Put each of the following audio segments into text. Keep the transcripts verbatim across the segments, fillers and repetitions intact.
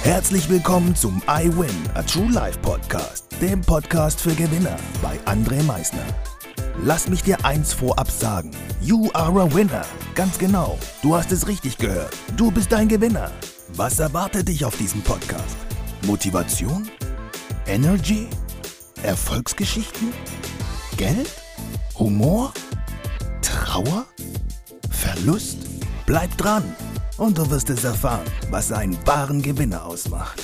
Herzlich willkommen zum I Win, a True Life Podcast, dem Podcast für Gewinner bei André Meisner. Lass mich dir eins vorab sagen, you are a winner. Ganz genau, du hast es richtig gehört, du bist ein Gewinner. Was erwartet dich auf diesem Podcast? Motivation? Energy? Erfolgsgeschichten? Geld? Humor? Trauer? Verlust? Bleib dran und du wirst es erfahren, was einen wahren Gewinner ausmacht.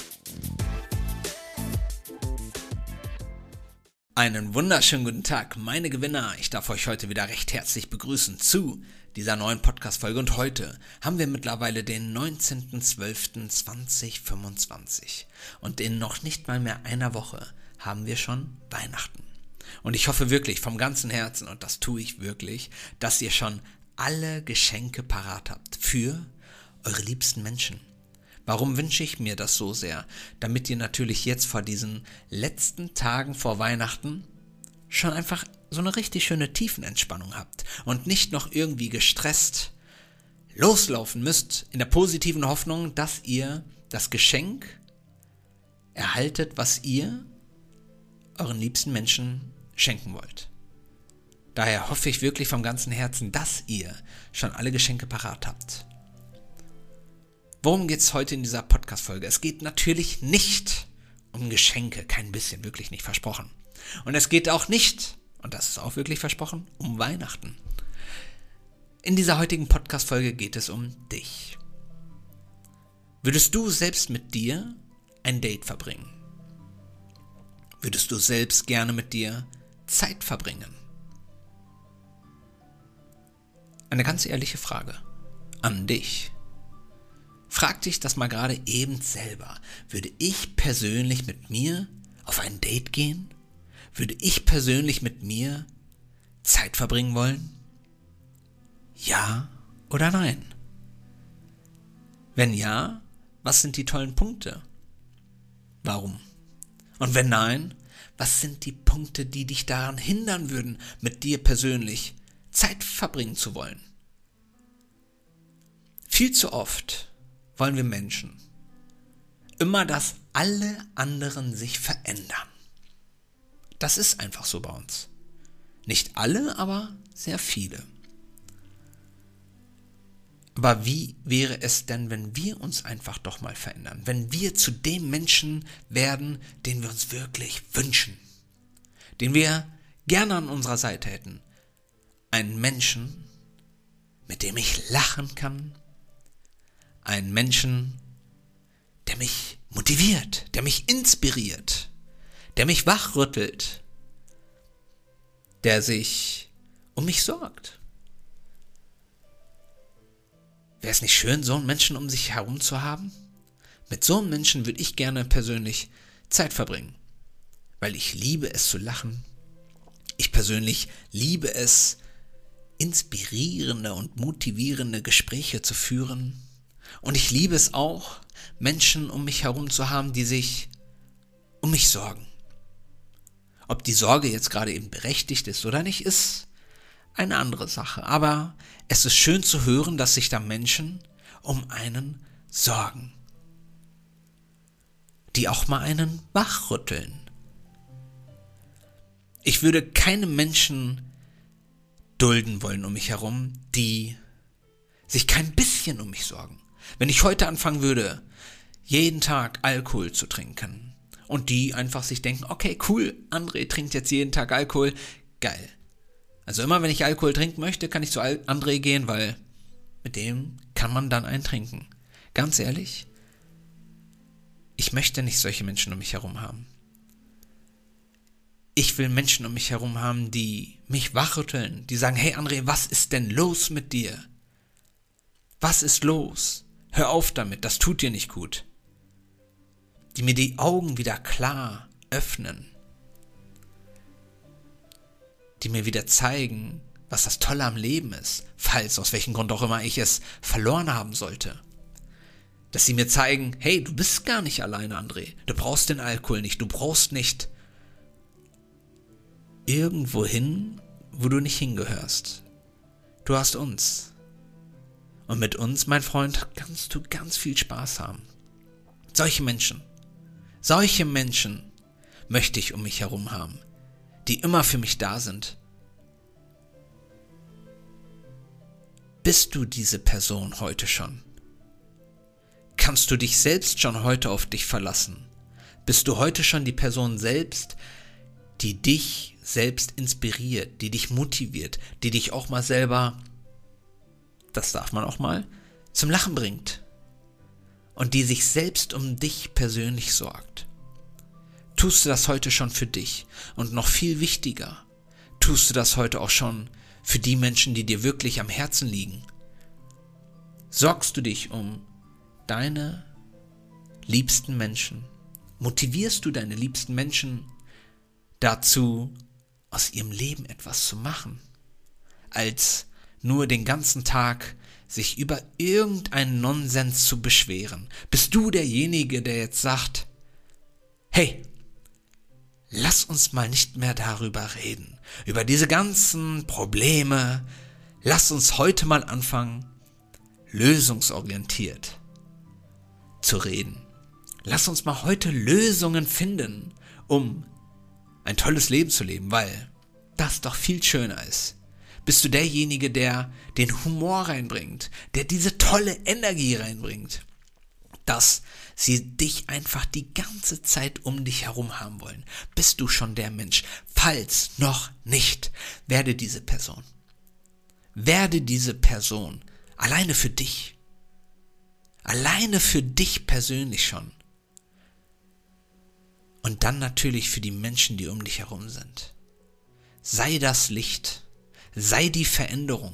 Einen wunderschönen guten Tag, meine Gewinner. Ich darf euch heute wieder recht herzlich begrüßen zu dieser neuen Podcast-Folge. Und heute haben wir mittlerweile den neunzehnten zwölften zweitausendfünfundzwanzig. Und in noch nicht mal mehr einer Woche haben wir schon Weihnachten. Und ich hoffe wirklich vom ganzen Herzen, und das tue ich wirklich, dass ihr schon alle Geschenke parat habt für eure liebsten Menschen. Warum wünsche ich mir das so sehr? Damit ihr natürlich jetzt vor diesen letzten Tagen vor Weihnachten schon einfach so eine richtig schöne Tiefenentspannung habt und nicht noch irgendwie gestresst loslaufen müsst in der positiven Hoffnung, dass ihr das Geschenk erhaltet, was ihr euren liebsten Menschen schenken wollt. Daher hoffe ich wirklich vom ganzen Herzen, dass ihr schon alle Geschenke parat habt. Worum geht es heute in dieser Podcast-Folge? Es geht natürlich nicht um Geschenke, kein bisschen, wirklich nicht versprochen. Und es geht auch nicht, und das ist auch wirklich versprochen, um Weihnachten. In dieser heutigen Podcast-Folge geht es um dich. Würdest du selbst mit dir ein Date verbringen? Würdest du selbst gerne mit dir Zeit verbringen? Eine ganz ehrliche Frage an dich. Frag dich das mal gerade eben selber. Würde ich persönlich mit mir auf ein Date gehen? Würde ich persönlich mit mir Zeit verbringen wollen? Ja oder nein? Wenn ja, was sind die tollen Punkte? Warum? Und wenn nein, was sind die Punkte, die dich daran hindern würden, mit dir persönlich Zeit verbringen zu wollen? Viel zu oft wollen wir Menschen immer, dass alle anderen sich verändern. Das ist einfach so bei uns. Nicht alle, aber sehr viele. Aber wie wäre es denn, wenn wir uns einfach doch mal verändern? Wenn wir zu dem Menschen werden, den wir uns wirklich wünschen. Den wir gerne an unserer Seite hätten. Einen Menschen, mit dem ich lachen kann. Einen Menschen, der mich motiviert, der mich inspiriert, der mich wachrüttelt, der sich um mich sorgt. Wäre es nicht schön, so einen Menschen um sich herum zu haben? Mit so einem Menschen würde ich gerne persönlich Zeit verbringen, weil ich liebe es zu lachen. Ich persönlich liebe es, inspirierende und motivierende Gespräche zu führen. Und ich liebe es auch, Menschen um mich herum zu haben, die sich um mich sorgen. Ob die Sorge jetzt gerade eben berechtigt ist oder nicht, ist eine andere Sache. Aber es ist schön zu hören, dass sich da Menschen um einen sorgen. Die auch mal einen wachrütteln. Ich würde keine Menschen dulden wollen um mich herum, die sich kein bisschen um mich sorgen. Wenn ich heute anfangen würde, jeden Tag Alkohol zu trinken und die einfach sich denken, okay, cool, André trinkt jetzt jeden Tag Alkohol, geil. Also immer, wenn ich Alkohol trinken möchte, kann ich zu André gehen, weil mit dem kann man dann einen trinken. Ganz ehrlich, ich möchte nicht solche Menschen um mich herum haben. Ich will Menschen um mich herum haben, die mich wachrütteln, die sagen, hey André, was ist denn los mit dir? Was ist los? Hör auf damit, das tut dir nicht gut. Die mir die Augen wieder klar öffnen. Die mir wieder zeigen, was das Tolle am Leben ist, falls aus welchem Grund auch immer ich es verloren haben sollte. Dass sie mir zeigen, hey, du bist gar nicht alleine, André. Du brauchst den Alkohol nicht, du brauchst nicht irgendwo hin, wo du nicht hingehörst. Du hast uns. Und mit uns, mein Freund, kannst du ganz viel Spaß haben. Solche Menschen, solche Menschen möchte ich um mich herum haben, die immer für mich da sind. Bist du diese Person heute schon? Kannst du dich selbst schon heute auf dich verlassen? Bist du heute schon die Person selbst, die dich selbst inspiriert, die dich motiviert, die dich auch mal selber, das darf man auch mal, zum Lachen bringt und die sich selbst um dich persönlich sorgt? Tust du das heute schon für dich? Und noch viel wichtiger, tust du das heute auch schon für die Menschen, die dir wirklich am Herzen liegen? Sorgst du dich um deine liebsten Menschen? Motivierst du deine liebsten Menschen dazu, aus ihrem Leben etwas zu machen, als nur den ganzen Tag sich über irgendeinen Nonsens zu beschweren? Bist du derjenige, der jetzt sagt, hey, lass uns mal nicht mehr darüber reden, über diese ganzen Probleme, lass uns heute mal anfangen, lösungsorientiert zu reden. Lass uns mal heute Lösungen finden, um ein tolles Leben zu leben, weil das doch viel schöner ist. Bist du derjenige, der den Humor reinbringt, der diese tolle Energie reinbringt, dass sie dich einfach die ganze Zeit um dich herum haben wollen? Bist du schon der Mensch? Falls noch nicht, werde diese Person. Werde diese Person alleine für dich. Alleine für dich persönlich schon. Und dann natürlich für die Menschen, die um dich herum sind. Sei das Licht. Sei die Veränderung.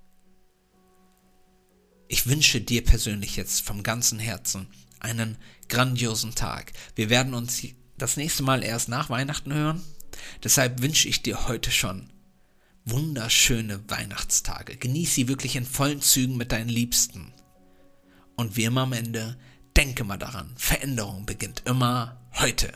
Ich wünsche dir persönlich jetzt vom ganzen Herzen einen grandiosen Tag. Wir werden uns das nächste Mal erst nach Weihnachten hören. Deshalb wünsche ich dir heute schon wunderschöne Weihnachtstage. Genieß sie wirklich in vollen Zügen mit deinen Liebsten. Und wie immer am Ende, denke mal daran, Veränderung beginnt immer heute.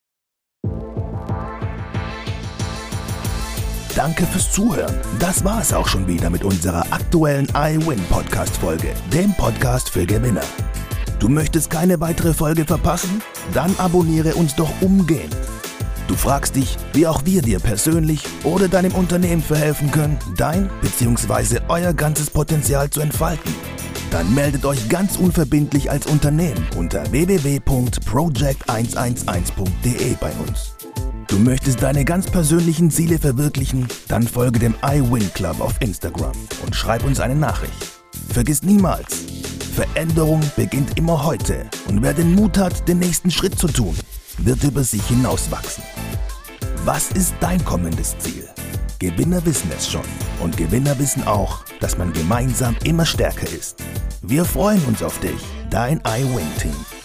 Danke fürs Zuhören. Das war es auch schon wieder mit unserer aktuellen iWin-Podcast-Folge, dem Podcast für Gewinner. Du möchtest keine weitere Folge verpassen? Dann abonniere uns doch umgehend. Du fragst dich, wie auch wir dir persönlich oder deinem Unternehmen verhelfen können, dein bzw. euer ganzes Potenzial zu entfalten. Dann meldet euch ganz unverbindlich als Unternehmen unter w w w punkt project eins eins eins punkt d e bei uns. Du möchtest deine ganz persönlichen Ziele verwirklichen? Dann folge dem iWin Club auf Instagram und schreib uns eine Nachricht. Vergiss niemals, Veränderung beginnt immer heute und wer den Mut hat, den nächsten Schritt zu tun, wird über sich hinauswachsen. Was ist dein kommendes Ziel? Gewinner wissen es schon und Gewinner wissen auch, dass man gemeinsam immer stärker ist. Wir freuen uns auf dich, dein iWin-Team.